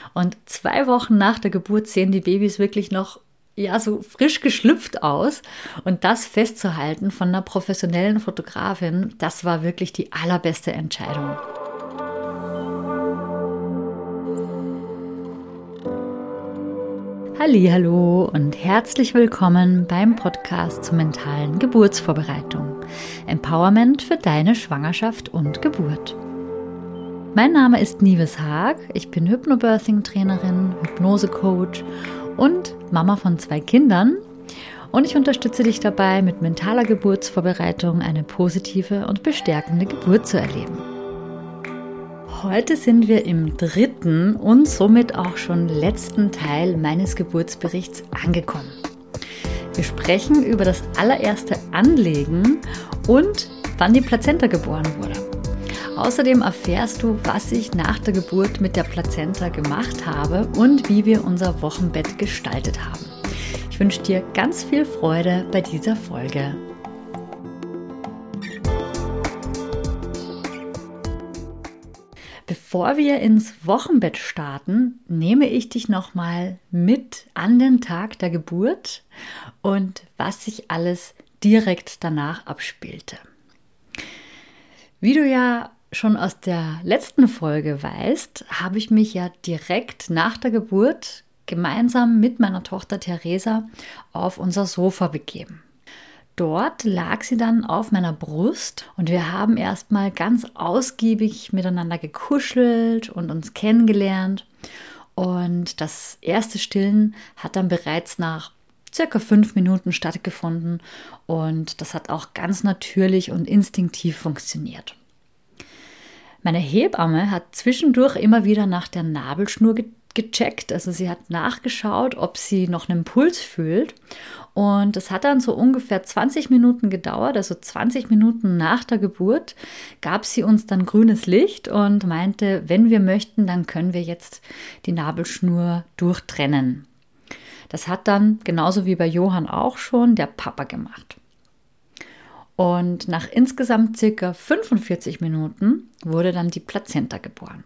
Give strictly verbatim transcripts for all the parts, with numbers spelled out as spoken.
Und zwei Wochen nach der Geburt sehen die Babys wirklich noch ja, so frisch geschlüpft aus. Und das festzuhalten von einer professionellen Fotografin, das war wirklich die allerbeste Entscheidung. Hallihallo und herzlich willkommen beim Podcast zur mentalen Geburtsvorbereitung. Empowerment für deine Schwangerschaft und Geburt. Mein Name ist Nives Haag, ich bin Hypnobirthing-Trainerin, Hypnose-Coach und Mama von zwei Kindern und ich unterstütze dich dabei, mit mentaler Geburtsvorbereitung eine positive und bestärkende Geburt zu erleben. Heute sind wir im dritten und somit auch schon letzten Teil meines Geburtsberichts angekommen. Wir sprechen über das allererste Anlegen und wann die Plazenta geboren wurde. Außerdem erfährst du, was ich nach der Geburt mit der Plazenta gemacht habe und wie wir unser Wochenbett gestaltet haben. Ich wünsche dir ganz viel Freude bei dieser Folge. Bevor wir ins Wochenbett starten, nehme ich dich nochmal mit an den Tag der Geburt und was sich alles direkt danach abspielte. Wie du ja schon aus der letzten Folge weißt, habe ich mich ja direkt nach der Geburt gemeinsam mit meiner Tochter Theresa auf unser Sofa begeben. Dort lag sie dann auf meiner Brust und wir haben erstmal ganz ausgiebig miteinander gekuschelt und uns kennengelernt. Und das erste Stillen hat dann bereits nach circa fünf Minuten stattgefunden und das hat auch ganz natürlich und instinktiv funktioniert. Meine Hebamme hat zwischendurch immer wieder nach der Nabelschnur ge- gecheckt, also sie hat nachgeschaut, ob sie noch einen Puls fühlt. Und es hat dann so ungefähr zwanzig Minuten gedauert, also zwanzig Minuten nach der Geburt gab sie uns dann grünes Licht und meinte, wenn wir möchten, dann können wir jetzt die Nabelschnur durchtrennen. Das hat dann, genauso wie bei Johann auch schon, der Papa gemacht. Und nach insgesamt circa fünfundvierzig Minuten wurde dann die Plazenta geboren.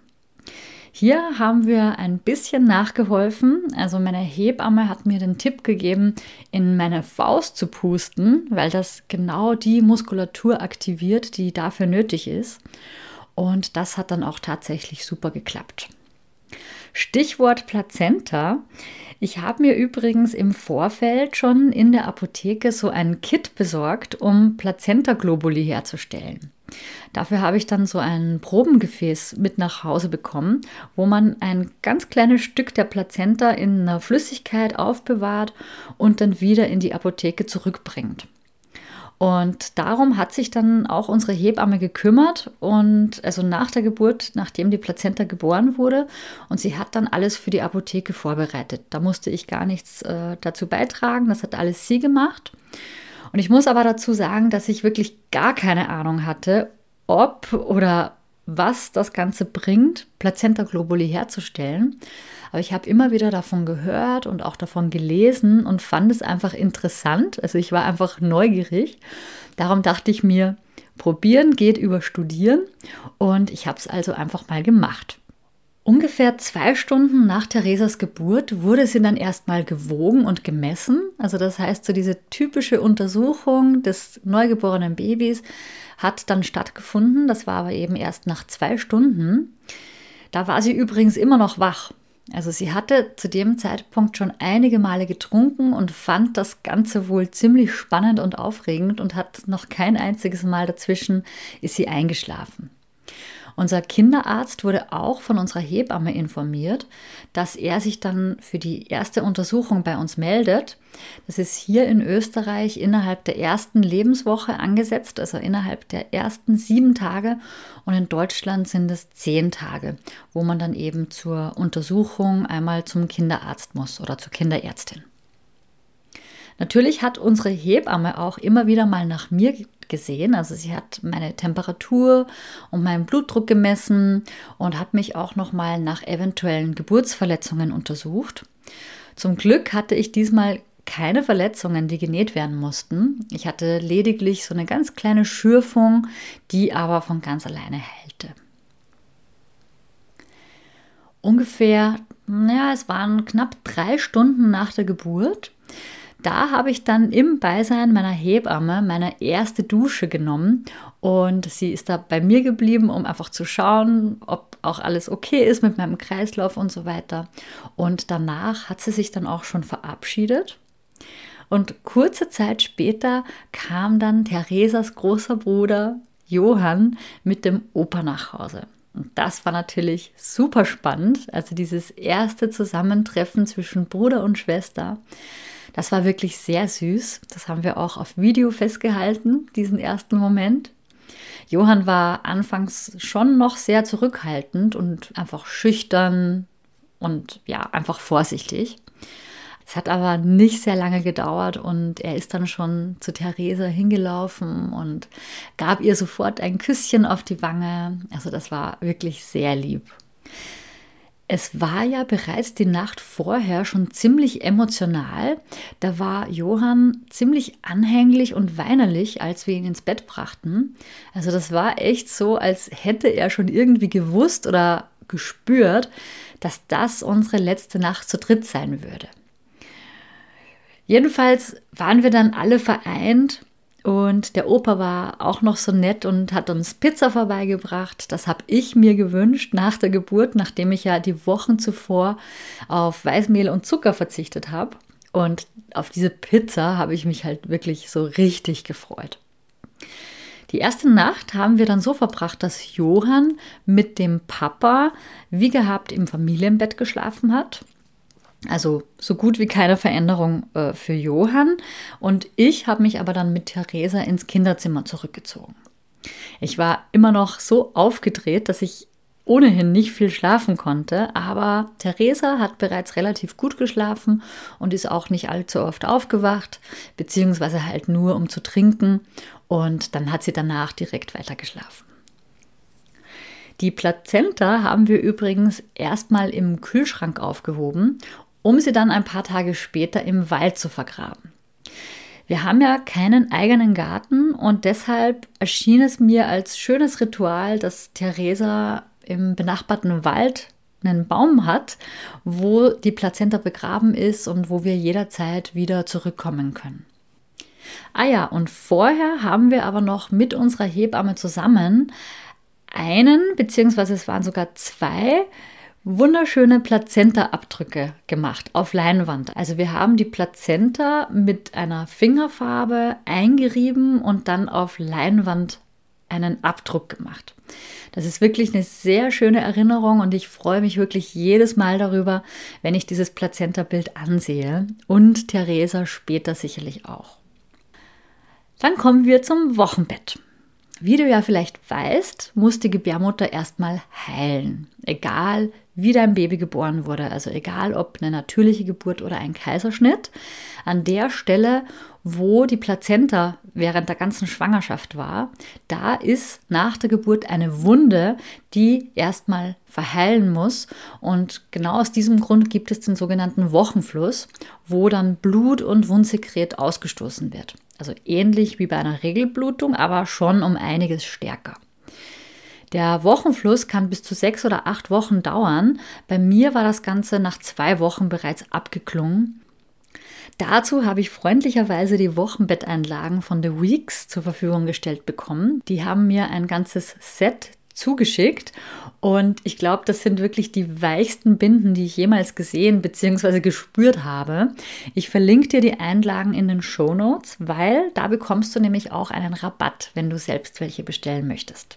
Hier haben wir ein bisschen nachgeholfen. Also meine Hebamme hat mir den Tipp gegeben, in meine Faust zu pusten, weil das genau die Muskulatur aktiviert, die dafür nötig ist. Und das hat dann auch tatsächlich super geklappt. Stichwort Plazenta. Ich habe mir übrigens im Vorfeld schon in der Apotheke so ein Kit besorgt, um Plazenta-Globuli herzustellen. Dafür habe ich dann so ein Probengefäß mit nach Hause bekommen, wo man ein ganz kleines Stück der Plazenta in einer Flüssigkeit aufbewahrt und dann wieder in die Apotheke zurückbringt. Und darum hat sich dann auch unsere Hebamme gekümmert und also nach der Geburt, nachdem die Plazenta geboren wurde, und sie hat dann alles für die Apotheke vorbereitet. Da musste ich gar nichts äh, dazu beitragen, das hat alles sie gemacht. Und ich muss aber dazu sagen, dass ich wirklich gar keine Ahnung hatte, ob oder was das Ganze bringt, Plazenta-Globuli herzustellen. Aber ich habe immer wieder davon gehört und auch davon gelesen und fand es einfach interessant. Also ich war einfach neugierig. Darum dachte ich mir, probieren geht über studieren. Und ich habe es also einfach mal gemacht. Ungefähr zwei Stunden nach Theresas Geburt wurde sie dann erstmal gewogen und gemessen. Also das heißt, so diese typische Untersuchung des neugeborenen Babys hat dann stattgefunden. Das war aber eben erst nach zwei Stunden. Da war sie übrigens immer noch wach. Also sie hatte zu dem Zeitpunkt schon einige Male getrunken und fand das Ganze wohl ziemlich spannend und aufregend und hat noch kein einziges Mal dazwischen ist sie eingeschlafen. Unser Kinderarzt wurde auch von unserer Hebamme informiert, dass er sich dann für die erste Untersuchung bei uns meldet. Das ist hier in Österreich innerhalb der ersten Lebenswoche angesetzt, also innerhalb der ersten sieben Tage. Und in Deutschland sind es zehn Tage, wo man dann eben zur Untersuchung einmal zum Kinderarzt muss oder zur Kinderärztin. Natürlich hat unsere Hebamme auch immer wieder mal nach mir gesehen. Also sie hat meine Temperatur und meinen Blutdruck gemessen und hat mich auch noch mal nach eventuellen Geburtsverletzungen untersucht. Zum Glück hatte ich diesmal keine Verletzungen, die genäht werden mussten. Ich hatte lediglich so eine ganz kleine Schürfung, die aber von ganz alleine heilte. Ungefähr ja, es waren knapp drei Stunden nach der Geburt. Da habe ich dann im Beisein meiner Hebamme meine erste Dusche genommen und sie ist da bei mir geblieben, um einfach zu schauen, ob auch alles okay ist mit meinem Kreislauf und so weiter. Und danach hat sie sich dann auch schon verabschiedet. Und kurze Zeit später kam dann Theresas großer Bruder Johann mit dem Opa nach Hause. Und das war natürlich super spannend, also dieses erste Zusammentreffen zwischen Bruder und Schwester. Das war wirklich sehr süß. Das haben wir auch auf Video festgehalten, diesen ersten Moment. Johann war anfangs schon noch sehr zurückhaltend und einfach schüchtern und ja, einfach vorsichtig. Es hat aber nicht sehr lange gedauert und er ist dann schon zu Theresa hingelaufen und gab ihr sofort ein Küsschen auf die Wange. Also das war wirklich sehr lieb. Es war ja bereits die Nacht vorher schon ziemlich emotional. Da war Johann ziemlich anhänglich und weinerlich, als wir ihn ins Bett brachten. Also das war echt so, als hätte er schon irgendwie gewusst oder gespürt, dass das unsere letzte Nacht zu dritt sein würde. Jedenfalls waren wir dann alle vereint und der Opa war auch noch so nett und hat uns Pizza vorbeigebracht. Das habe ich mir gewünscht nach der Geburt, nachdem ich ja die Wochen zuvor auf Weißmehl und Zucker verzichtet habe. Und auf diese Pizza habe ich mich halt wirklich so richtig gefreut. Die erste Nacht haben wir dann so verbracht, dass Johann mit dem Papa wie gehabt im Familienbett geschlafen hat. Also so gut wie keine Veränderung äh, für Johann. Und ich habe mich aber dann mit Theresa ins Kinderzimmer zurückgezogen. Ich war immer noch so aufgedreht, dass ich ohnehin nicht viel schlafen konnte. Aber Theresa hat bereits relativ gut geschlafen und ist auch nicht allzu oft aufgewacht, beziehungsweise halt nur um zu trinken. Und dann hat sie danach direkt weiter geschlafen. Die Plazenta haben wir übrigens erstmal im Kühlschrank aufgehoben, um sie dann ein paar Tage später im Wald zu vergraben. Wir haben ja keinen eigenen Garten und deshalb erschien es mir als schönes Ritual, dass Theresa im benachbarten Wald einen Baum hat, wo die Plazenta begraben ist und wo wir jederzeit wieder zurückkommen können. Ah ja, und vorher haben wir aber noch mit unserer Hebamme zusammen einen, beziehungsweise es waren sogar zwei, wunderschöne Plazenta-Abdrücke gemacht auf Leinwand. Also wir haben die Plazenta mit einer Fingerfarbe eingerieben und dann auf Leinwand einen Abdruck gemacht. Das ist wirklich eine sehr schöne Erinnerung und ich freue mich wirklich jedes Mal darüber, wenn ich dieses Plazenta-Bild ansehe und Theresa später sicherlich auch. Dann kommen wir zum Wochenbett. Wie du ja vielleicht weißt, muss die Gebärmutter erstmal heilen, egal wie dein Baby geboren wurde, also egal ob eine natürliche Geburt oder ein Kaiserschnitt. An der Stelle, wo die Plazenta während der ganzen Schwangerschaft war, da ist nach der Geburt eine Wunde, die erstmal verheilen muss. Und genau aus diesem Grund gibt es den sogenannten Wochenfluss, wo dann Blut und Wundsekret ausgestoßen wird. Also ähnlich wie bei einer Regelblutung, aber schon um einiges stärker. Der Wochenfluss kann bis zu sechs oder acht Wochen dauern. Bei mir war das Ganze nach zwei Wochen bereits abgeklungen. Dazu habe ich freundlicherweise die Wochenbetteinlagen von The Weeks zur Verfügung gestellt bekommen. Die haben mir ein ganzes Set zugeschickt und ich glaube, das sind wirklich die weichsten Binden, die ich jemals gesehen bzw. gespürt habe. Ich verlinke dir die Einlagen in den Shownotes, weil da bekommst du nämlich auch einen Rabatt, wenn du selbst welche bestellen möchtest.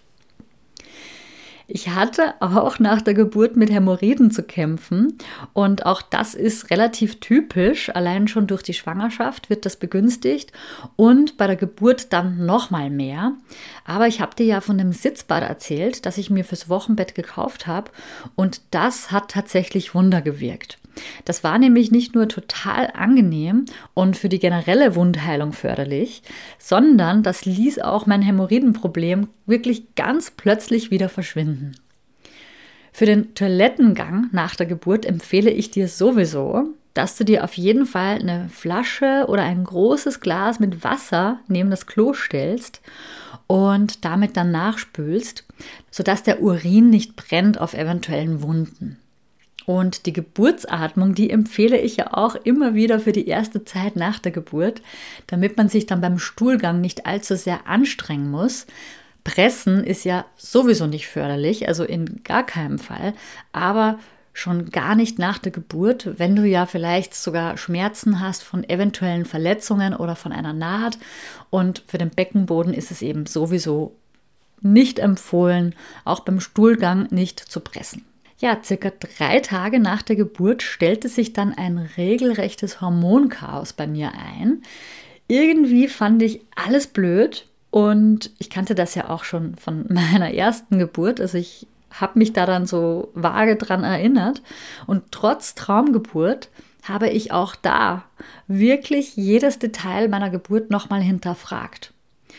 Ich hatte auch nach der Geburt mit Hämorrhoiden zu kämpfen und auch das ist relativ typisch. Allein schon durch die Schwangerschaft wird das begünstigt und bei der Geburt dann nochmal mehr. Aber ich habe dir ja von dem Sitzbad erzählt, das ich mir fürs Wochenbett gekauft habe und das hat tatsächlich Wunder gewirkt. Das war nämlich nicht nur total angenehm und für die generelle Wundheilung förderlich, sondern das ließ auch mein Hämorrhoidenproblem wirklich ganz plötzlich wieder verschwinden. Für den Toilettengang nach der Geburt empfehle ich dir sowieso, dass du dir auf jeden Fall eine Flasche oder ein großes Glas mit Wasser neben das Klo stellst und damit dann nachspülst, sodass der Urin nicht brennt auf eventuellen Wunden. Und die Geburtsatmung, die empfehle ich ja auch immer wieder für die erste Zeit nach der Geburt, damit man sich dann beim Stuhlgang nicht allzu sehr anstrengen muss. Pressen ist ja sowieso nicht förderlich, also in gar keinem Fall, aber schon gar nicht nach der Geburt, wenn du ja vielleicht sogar Schmerzen hast von eventuellen Verletzungen oder von einer Naht. Und für den Beckenboden ist es eben sowieso nicht empfohlen, auch beim Stuhlgang nicht zu pressen. Ja, circa drei Tage nach der Geburt stellte sich dann ein regelrechtes Hormonchaos bei mir ein. Irgendwie fand ich alles blöd und ich kannte das ja auch schon von meiner ersten Geburt. Also ich habe mich daran so vage dran erinnert und trotz Traumgeburt habe ich auch da wirklich jedes Detail meiner Geburt nochmal hinterfragt.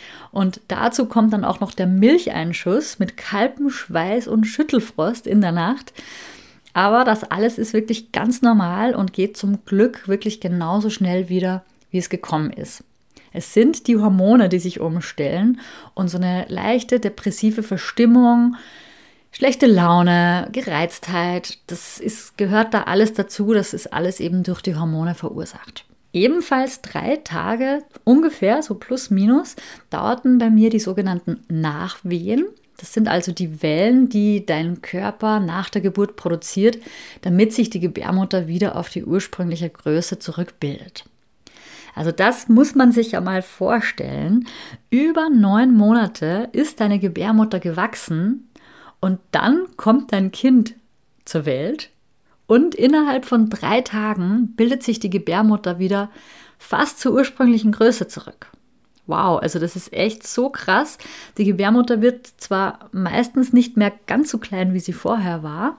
Und dazu kommt dann auch noch der Milcheinschuss mit kaltem Schweiß und Schüttelfrost in der Nacht. Aber das alles ist wirklich ganz normal und geht zum Glück wirklich genauso schnell wieder, wie es gekommen ist. Es sind die Hormone, die sich umstellen und so eine leichte depressive Verstimmung, schlechte Laune, Gereiztheit, das ist, gehört da alles dazu, das ist alles eben durch die Hormone verursacht. Ebenfalls drei Tage ungefähr, so plus minus, dauerten bei mir die sogenannten Nachwehen. Das sind also die Wellen, die dein Körper nach der Geburt produziert, damit sich die Gebärmutter wieder auf die ursprüngliche Größe zurückbildet. Also das muss man sich ja mal vorstellen. Über neun Monate ist deine Gebärmutter gewachsen und dann kommt dein Kind zur Welt. Und innerhalb von drei Tagen bildet sich die Gebärmutter wieder fast zur ursprünglichen Größe zurück. Wow, also das ist echt so krass. Die Gebärmutter wird zwar meistens nicht mehr ganz so klein, wie sie vorher war,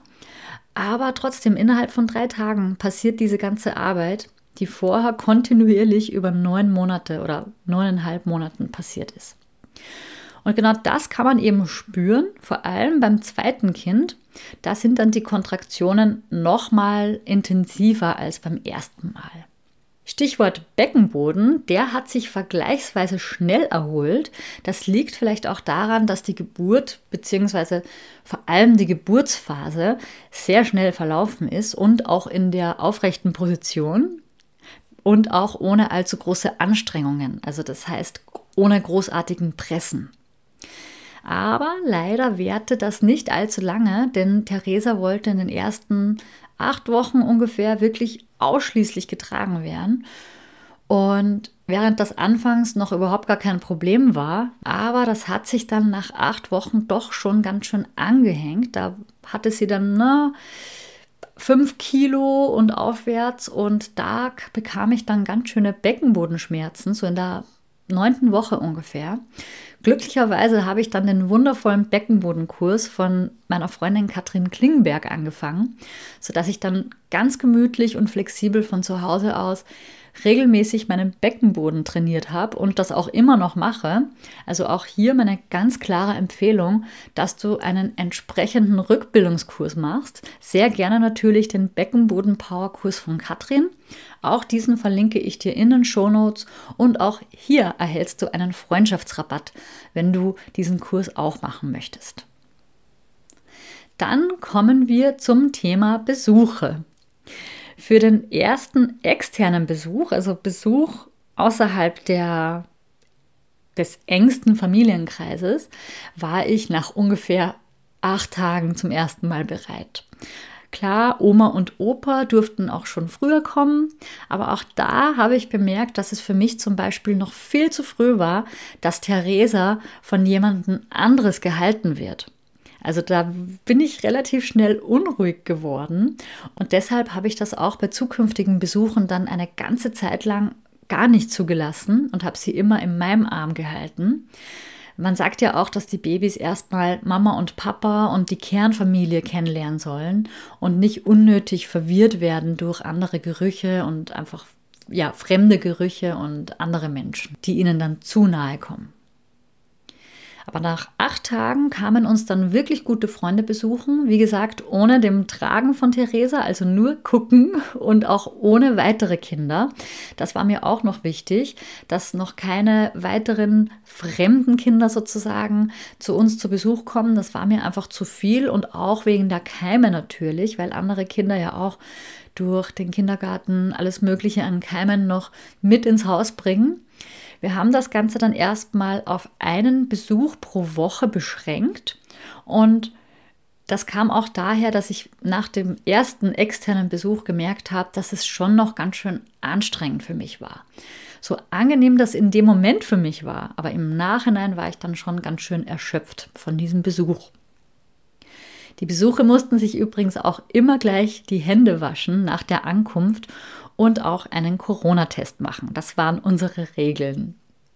aber trotzdem innerhalb von drei Tagen passiert diese ganze Arbeit, die vorher kontinuierlich über neun Monate oder neuneinhalb Monaten passiert ist. Und genau das kann man eben spüren, vor allem beim zweiten Kind. Da sind dann die Kontraktionen noch mal intensiver als beim ersten Mal. Stichwort Beckenboden, der hat sich vergleichsweise schnell erholt. Das liegt vielleicht auch daran, dass die Geburt bzw. vor allem die Geburtsphase sehr schnell verlaufen ist und auch in der aufrechten Position und auch ohne allzu große Anstrengungen. Also das heißt ohne großartigen Pressen. Aber leider währte das nicht allzu lange, denn Theresa wollte in den ersten acht Wochen ungefähr wirklich ausschließlich getragen werden. Und während das anfangs noch überhaupt gar kein Problem war, aber das hat sich dann nach acht Wochen doch schon ganz schön angehängt. Da hatte sie dann na, fünf Kilo und aufwärts und da bekam ich dann ganz schöne Beckenbodenschmerzen, so in der neunten Woche ungefähr. Glücklicherweise habe ich dann den wundervollen Beckenbodenkurs von meiner Freundin Katrin Klingenberg angefangen, sodass ich dann ganz gemütlich und flexibel von zu Hause aus regelmäßig meinen Beckenboden trainiert habe und das auch immer noch mache. Also auch hier meine ganz klare Empfehlung, dass du einen entsprechenden Rückbildungskurs machst. Sehr gerne natürlich den Beckenboden-Power-Kurs von Katrin. Auch diesen verlinke ich dir in den Shownotes und auch hier erhältst du einen Freundschaftsrabatt, wenn du diesen Kurs auch machen möchtest. Dann kommen wir zum Thema Besuche. Für den ersten externen Besuch, also Besuch außerhalb der, des engsten Familienkreises, war ich nach ungefähr acht Tagen zum ersten Mal bereit. Klar, Oma und Opa durften auch schon früher kommen, aber auch da habe ich bemerkt, dass es für mich zum Beispiel noch viel zu früh war, dass Theresa von jemandem anderes gehalten wird. Also da bin ich relativ schnell unruhig geworden und deshalb habe ich das auch bei zukünftigen Besuchen dann eine ganze Zeit lang gar nicht zugelassen und habe sie immer in meinem Arm gehalten. Man sagt ja auch, dass die Babys erstmal Mama und Papa und die Kernfamilie kennenlernen sollen und nicht unnötig verwirrt werden durch andere Gerüche und einfach ja, fremde Gerüche und andere Menschen, die ihnen dann zu nahe kommen. Aber nach acht Tagen kamen uns dann wirklich gute Freunde besuchen. Wie gesagt, ohne dem Tragen von Theresa, also nur gucken und auch ohne weitere Kinder. Das war mir auch noch wichtig, dass noch keine weiteren fremden Kinder sozusagen zu uns zu Besuch kommen. Das war mir einfach zu viel und auch wegen der Keime natürlich, weil andere Kinder ja auch durch den Kindergarten alles Mögliche an Keimen noch mit ins Haus bringen. Wir haben das Ganze dann erstmal auf einen Besuch pro Woche beschränkt und das kam auch daher, dass ich nach dem ersten externen Besuch gemerkt habe, dass es schon noch ganz schön anstrengend für mich war. So angenehm das in dem Moment für mich war, aber im Nachhinein war ich dann schon ganz schön erschöpft von diesem Besuch. Die Besuche mussten sich übrigens auch immer gleich die Hände waschen nach der Ankunft und auch einen Corona-Test machen. Das waren unsere Regeln.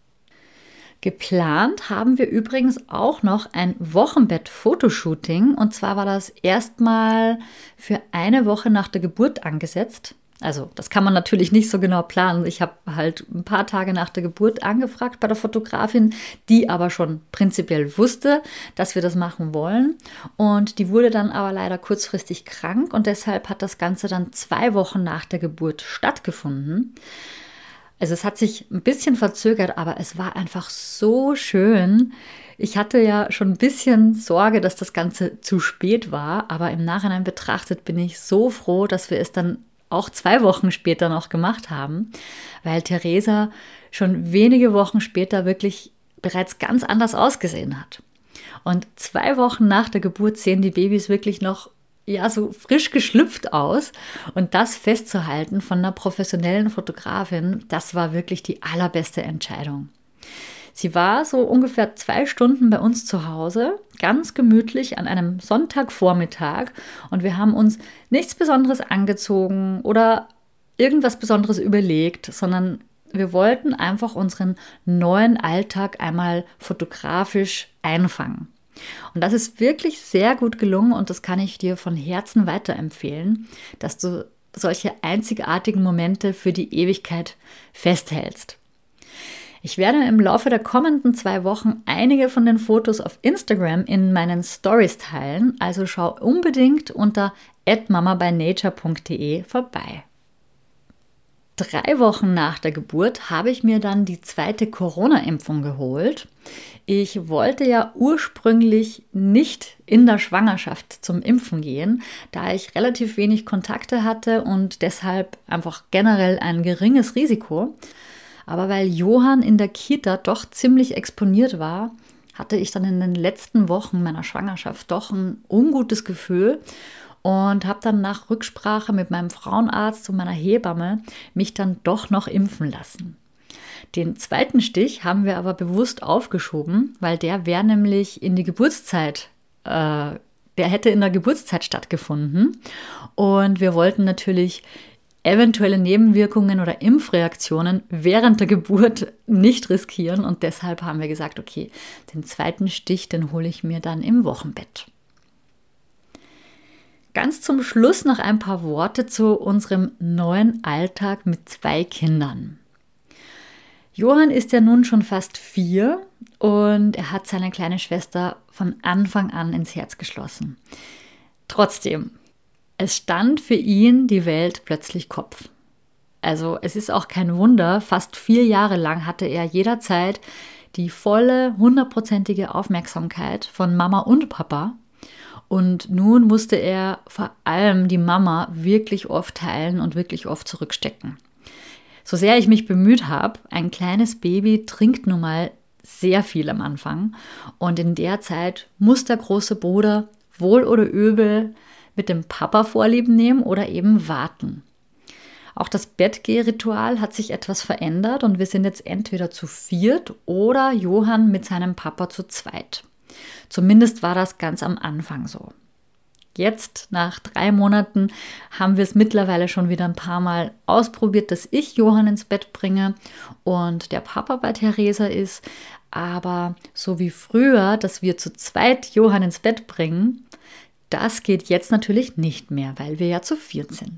Geplant haben wir übrigens auch noch ein Wochenbett-Fotoshooting und zwar war das erstmal für eine Woche nach der Geburt angesetzt. Also das kann man natürlich nicht so genau planen. Ich habe halt ein paar Tage nach der Geburt angefragt bei der Fotografin, die aber schon prinzipiell wusste, dass wir das machen wollen. Und die wurde dann aber leider kurzfristig krank und deshalb hat das Ganze dann zwei Wochen nach der Geburt stattgefunden. Also es hat sich ein bisschen verzögert, aber es war einfach so schön. Ich hatte ja schon ein bisschen Sorge, dass das Ganze zu spät war, aber im Nachhinein betrachtet bin ich so froh, dass wir es dann auch zwei Wochen später noch gemacht haben, weil Theresa schon wenige Wochen später wirklich bereits ganz anders ausgesehen hat. Und zwei Wochen nach der Geburt sehen die Babys wirklich noch ja so frisch geschlüpft aus. Und das festzuhalten von einer professionellen Fotografin, das war wirklich die allerbeste Entscheidung. Sie war so ungefähr zwei Stunden bei uns zu Hause, ganz gemütlich an einem Sonntagvormittag und wir haben uns nichts Besonderes angezogen oder irgendwas Besonderes überlegt, sondern wir wollten einfach unseren neuen Alltag einmal fotografisch einfangen. Und das ist wirklich sehr gut gelungen und das kann ich dir von Herzen weiterempfehlen, dass du solche einzigartigen Momente für die Ewigkeit festhältst. Ich werde im Laufe der kommenden zwei Wochen einige von den Fotos auf Instagram in meinen Stories teilen, also schau unbedingt unter at mama by nature punkt de vorbei. Drei Wochen nach der Geburt habe ich mir dann die zweite Corona-Impfung geholt. Ich wollte ja ursprünglich nicht in der Schwangerschaft zum Impfen gehen, da ich relativ wenig Kontakte hatte und deshalb einfach generell ein geringes Risiko. Aber weil Johann in der Kita doch ziemlich exponiert war, hatte ich dann in den letzten Wochen meiner Schwangerschaft doch ein ungutes Gefühl und habe dann nach Rücksprache mit meinem Frauenarzt und meiner Hebamme mich dann doch noch impfen lassen. Den zweiten Stich haben wir aber bewusst aufgeschoben, weil der wäre nämlich in die Geburtszeit, äh, der hätte in der Geburtszeit stattgefunden und wir wollten natürlich eventuelle Nebenwirkungen oder Impfreaktionen während der Geburt nicht riskieren und deshalb haben wir gesagt, okay, den zweiten Stich, den hole ich mir dann im Wochenbett. Ganz zum Schluss noch ein paar Worte zu unserem neuen Alltag mit zwei Kindern. Johann ist ja nun schon fast vier und er hat seine kleine Schwester von Anfang an ins Herz geschlossen. Trotzdem, es stand für ihn die Welt plötzlich Kopf. Also es ist auch kein Wunder, fast vier Jahre lang hatte er jederzeit die volle, hundertprozentige Aufmerksamkeit von Mama und Papa. Und nun musste er vor allem die Mama wirklich oft teilen und wirklich oft zurückstecken. So sehr ich mich bemüht habe, ein kleines Baby trinkt nun mal sehr viel am Anfang. Und in der Zeit muss der große Bruder wohl oder übel mit dem Papa Vorlieben nehmen oder eben warten. Auch das Bettgehritual hat sich etwas verändert und wir sind jetzt entweder zu viert oder Johann mit seinem Papa zu zweit. Zumindest war das ganz am Anfang so. Jetzt, nach drei Monaten, haben wir es mittlerweile schon wieder ein paar Mal ausprobiert, dass ich Johann ins Bett bringe und der Papa bei Theresa ist. Aber so wie früher, dass wir zu zweit Johann ins Bett bringen, das geht jetzt natürlich nicht mehr, weil wir ja zu viert sind.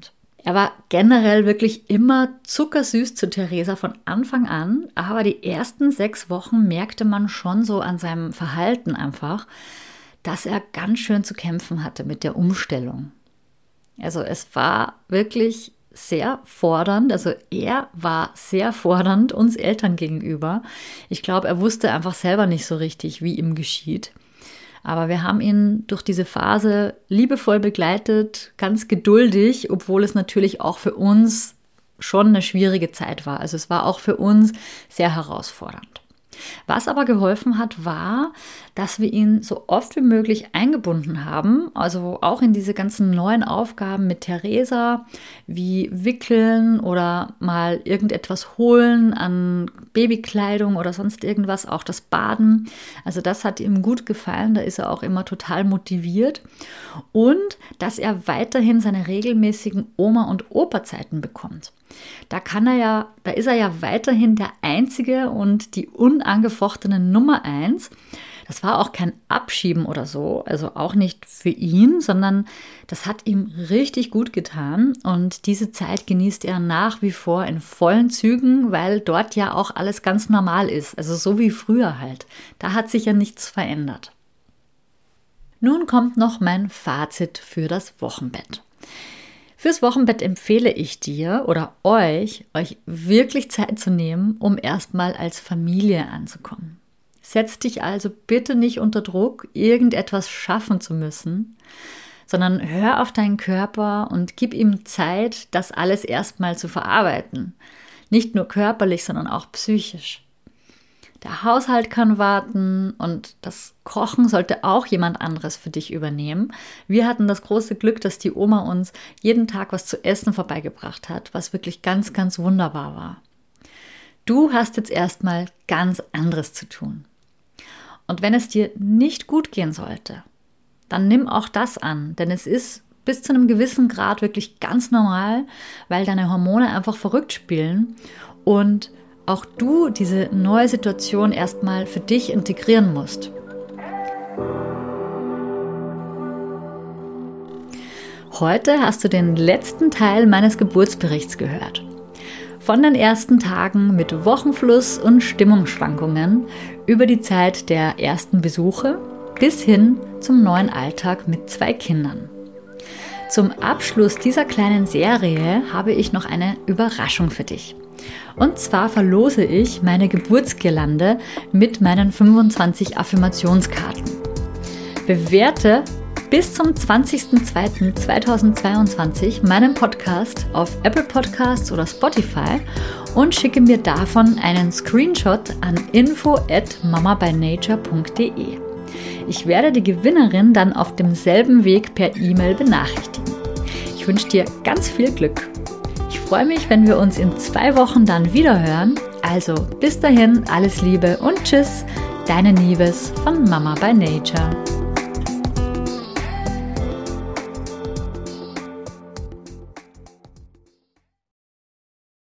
Er war generell wirklich immer zuckersüß zu Theresa von Anfang an, aber die ersten sechs Wochen merkte man schon so an seinem Verhalten einfach, dass er ganz schön zu kämpfen hatte mit der Umstellung. Also es war wirklich sehr fordernd, also er war sehr fordernd uns Eltern gegenüber. Ich glaube, er wusste einfach selber nicht so richtig, wie ihm geschieht. Aber wir haben ihn durch diese Phase liebevoll begleitet, ganz geduldig, obwohl es natürlich auch für uns schon eine schwierige Zeit war. Also es war auch für uns sehr herausfordernd. Was aber geholfen hat, war, dass wir ihn so oft wie möglich eingebunden haben, also auch in diese ganzen neuen Aufgaben mit Theresa, wie Wickeln oder mal irgendetwas holen an Babykleidung oder sonst irgendwas, auch das Baden. Also das hat ihm gut gefallen, da ist er auch immer total motiviert. Und dass er weiterhin seine regelmäßigen Oma- und Opa-Zeiten bekommt. Da kann er ja, da ist er ja weiterhin der einzige und die unangefochtene Nummer eins. Das war auch kein Abschieben oder so, also auch nicht für ihn, sondern das hat ihm richtig gut getan und diese Zeit genießt er nach wie vor in vollen Zügen, weil dort ja auch alles ganz normal ist, also so wie früher halt. Da hat sich ja nichts verändert. Nun kommt noch mein Fazit für das Wochenbett. Fürs Wochenbett empfehle ich dir oder euch, euch wirklich Zeit zu nehmen, um erstmal als Familie anzukommen. Setz dich also bitte nicht unter Druck, irgendetwas schaffen zu müssen, sondern hör auf deinen Körper und gib ihm Zeit, das alles erstmal zu verarbeiten. Nicht nur körperlich, sondern auch psychisch. Der Haushalt kann warten und das Kochen sollte auch jemand anderes für dich übernehmen. Wir hatten das große Glück, dass die Oma uns jeden Tag was zu essen vorbeigebracht hat, was wirklich ganz, ganz wunderbar war. Du hast jetzt erstmal ganz anderes zu tun. Und wenn es dir nicht gut gehen sollte, dann nimm auch das an, denn es ist bis zu einem gewissen Grad wirklich ganz normal, weil deine Hormone einfach verrückt spielen und auch du diese neue Situation erstmal für dich integrieren musst. Heute hast du den letzten Teil meines Geburtsberichts gehört. Von den ersten Tagen mit Wochenfluss und Stimmungsschwankungen über die Zeit der ersten Besuche bis hin zum neuen Alltag mit zwei Kindern. Zum Abschluss dieser kleinen Serie habe ich noch eine Überraschung für dich. Und zwar verlose ich meine Geburtsgirlande mit meinen fünfundzwanzig Affirmationskarten. Bewerte bis zum zwanzigsten zweiten zweitausendzweiundzwanzig meinen Podcast auf Apple Podcasts oder Spotify und schicke mir davon einen Screenshot an info at mama by nature punkt de. Ich werde die Gewinnerin dann auf demselben Weg per E-Mail benachrichtigen. Ich wünsche dir ganz viel Glück. Ich freue mich, wenn wir uns in zwei Wochen dann wieder hören. Also bis dahin, alles Liebe und Tschüss, deine Nieves von Mama by Nature.